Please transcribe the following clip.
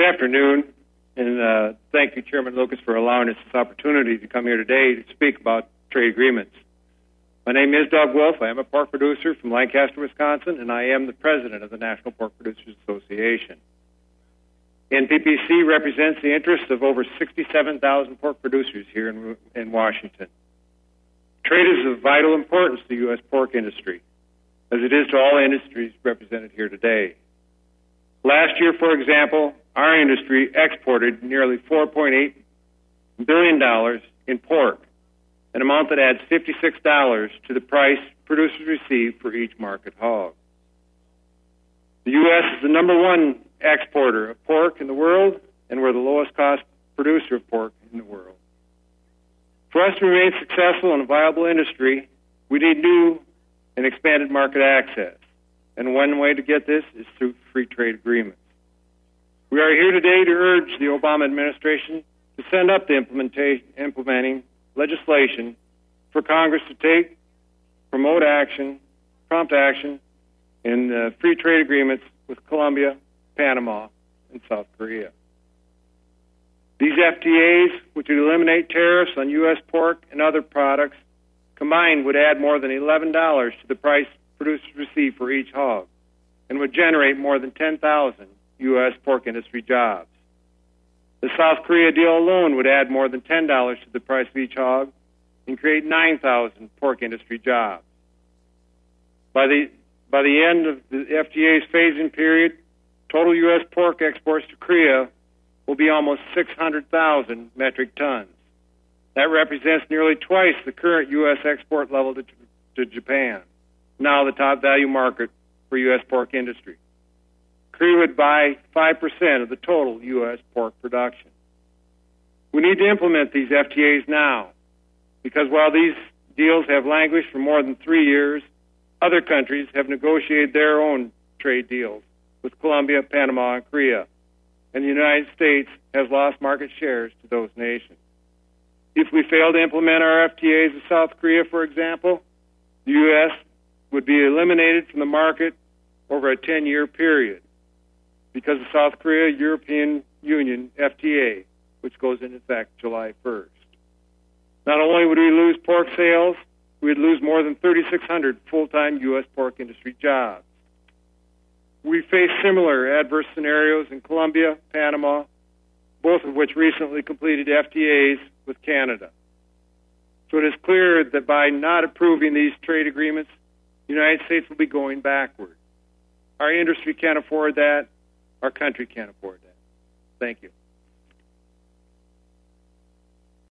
Good afternoon, and thank you, Chairman Lucas, for allowing us this opportunity to come here today to speak about trade agreements. My name is Doug Wolf. I am a pork producer from Lancaster, Wisconsin, and I am the president of the National Pork Producers Association. NPPC represents the interests of over 67,000 pork producers here in Washington. Trade is of vital importance to the U.S. pork industry, as it is to all industries represented here today. Last year, for example, our industry exported nearly $4.8 billion in pork, an amount that adds $56 to the price producers receive for each market hog. The U.S. is the number one exporter of pork in the world, and we're the lowest cost producer of pork in the world. For us to remain successful in a viable industry, we need new and expanded market access. And one way to get this is through free trade agreements. We are here today to urge the Obama administration to send up the implementing legislation for Congress to promote prompt action in free trade agreements with Colombia, Panama, and South Korea. These FTAs, which would eliminate tariffs on U.S. pork and other products, combined would add more than $11 to the price producers receive for each hog and would generate more than 10,000 U.S. pork industry jobs. The South Korea deal alone would add more than $10 to the price of each hog and create 9,000 pork industry jobs. By the end of the FTA's phase-in period, total U.S. pork exports to Korea will be almost 600,000 metric tons. That represents nearly twice the current U.S. export level to Japan, now the top value market for U.S. pork industry. Korea would buy 5% of the total U.S. pork production. We need to implement these FTAs now, because while these deals have languished for more than 3 years, other countries have negotiated their own trade deals with Colombia, Panama, and Korea, and the United States has lost market shares to those nations. If we fail to implement our FTAs with South Korea, for example, the U.S. would be eliminated from the market over a 10-year period because of South Korea-European Union FTA, which goes into effect July 1st. Not only would we lose pork sales, we'd lose more than 3,600 full-time U.S. pork industry jobs. We face similar adverse scenarios in Colombia, Panama, both of which recently completed FTAs with Canada. So it is clear that by not approving these trade agreements, the United States will be going backward. Our industry can't afford that. Our country can't afford that. Thank you.